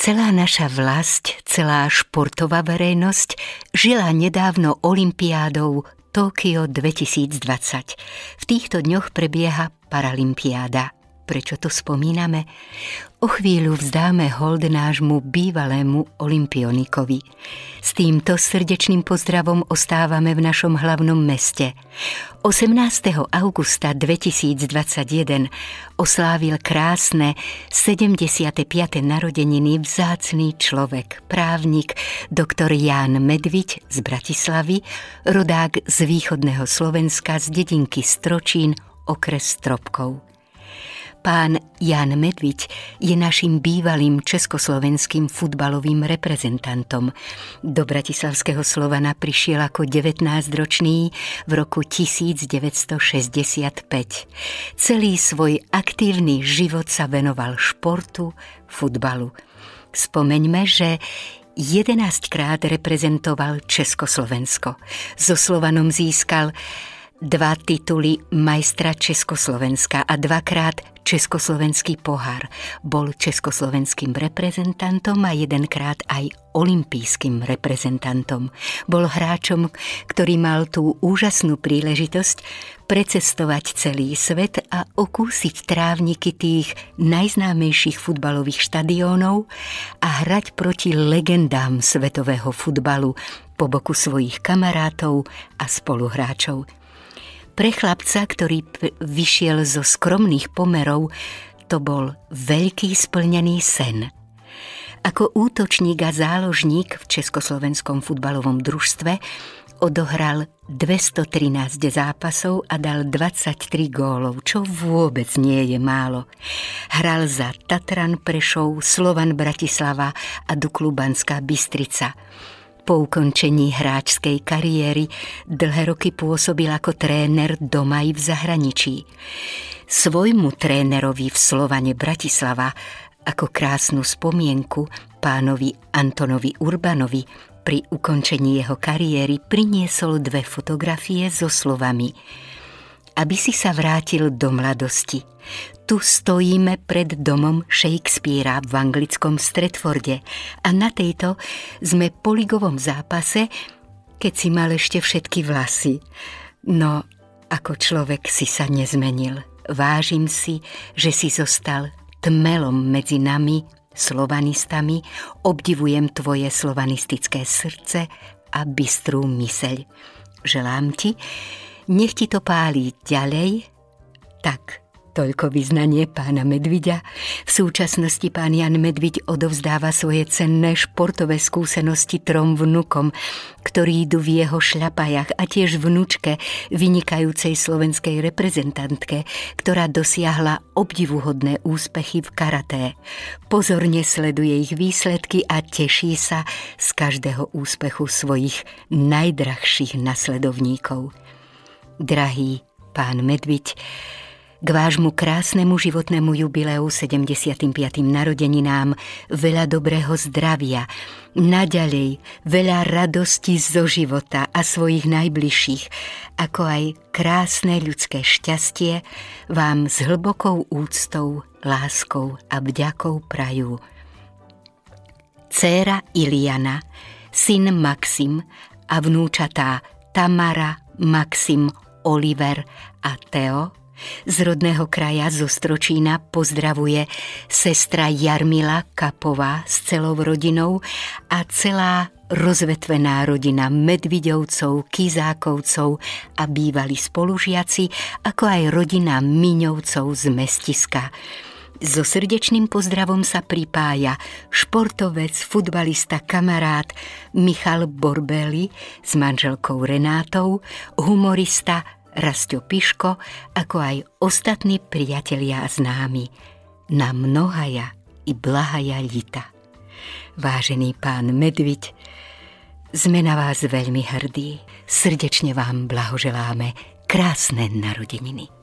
Celá naša vlast, celá športová verejnosť žila nedávno olympiádou Tokio 2020. V týchto dňoch prebieha paralympiáda. Prečo to spomíname? O chvíľu vzdáme hold nášmu bývalému olympionikovi. S týmto srdečným pozdravom ostávame v našom hlavnom meste. 18. augusta 2021 oslávil krásne 75. narodeniny vzácny človek, právnik, doktor Ján Medviď z Bratislavy, rodák z východného Slovenska, z dedinky Stročín, okres Stropkov. Pán Ján Medviď je našim bývalým československým futbalovým reprezentantom. Do bratislavského Slovana prišiel ako 19-ročný v roku 1965. Celý svoj aktívny život sa venoval športu, futbalu. Spomeňme, že 11-krát reprezentoval Československo. So Slovanom získal 2 tituly majstra Československa a 2-krát československý pohár. Bol československým reprezentantom a 1-krát aj olympijským reprezentantom. Bol hráčom, ktorý mal tú úžasnú príležitosť precestovať celý svet a okúsiť trávniky tých najznámejších futbalových štadiónov a hrať proti legendám svetového futbalu po boku svojich kamarátov a spoluhráčov. Pre chlapca, ktorý vyšiel zo skromných pomerov, to bol veľký splnený sen. Ako útočník a záložník v Československom futbalovom družstve odohral 213 zápasov a dal 23 gólov, čo vôbec nie je málo. Hral za Tatran Prešov, Slovan Bratislava a Duklu Banská Bystrica. Po ukončení hráčskej kariéry dlhé roky pôsobil ako tréner doma i v zahraničí. Svojmu trénerovi v Slovane Bratislava ako krásnu spomienku pánovi Antonovi Urbanovi pri ukončení jeho kariéry priniesol 2 fotografie so slovami: aby si sa vrátil do mladosti. Tu stojíme pred domom Shakespearea v anglickom Stratforde a na tejto sme po ligovom zápase, keď si mal ešte všetky vlasy. No, ako človek si sa nezmenil. Vážim si, že si zostal tmelom medzi nami, slovanistami. Obdivujem tvoje slovanistické srdce a bystrú myseľ. Želám ti, nech ti to pálí ďalej, tak toľko vyznanie pána Medviďa. V súčasnosti pán Ján Medviď odovzdáva svoje cenné športové skúsenosti 3 vnukom, ktorí idú v jeho šľapajach, a tiež vnučke, vynikajúcej slovenskej reprezentantke, ktorá dosiahla obdivuhodné úspechy v karaté. Pozorne sleduje ich výsledky a teší sa z každého úspechu svojich najdrahších nasledovníkov. Drahý pán Medviď, k vášmu krásnemu životnému jubileu 75. narodeninám veľa dobrého zdravia, naďalej veľa radosti zo života a svojich najbližších, ako aj krásne ľudské šťastie vám s hlbokou úctou, láskou a vďakou prajú dcéra Iliana, syn Maxim a vnúčatá Tamara, Maxim, Oliver a Theo. Z rodného kraja zo Stročína pozdravuje sestra Jarmila Kapová s celou rodinou a celá rozvetvená rodina Medviďovcov, Kizákovcov a bývalí spolužiaci, ako aj rodina Miňovcov z Mestiska. So srdečným pozdravom sa pripája športovec, futbalista, kamarát Michal Borbély s manželkou Renátou, humorista Rastio Piško, ako aj ostatní priatelia a známi. Na mnohaja i blahaja lita. Vážený pán Medviď, sme na vás veľmi hrdí. Srdečne vám blahoželáme krásne narodeniny.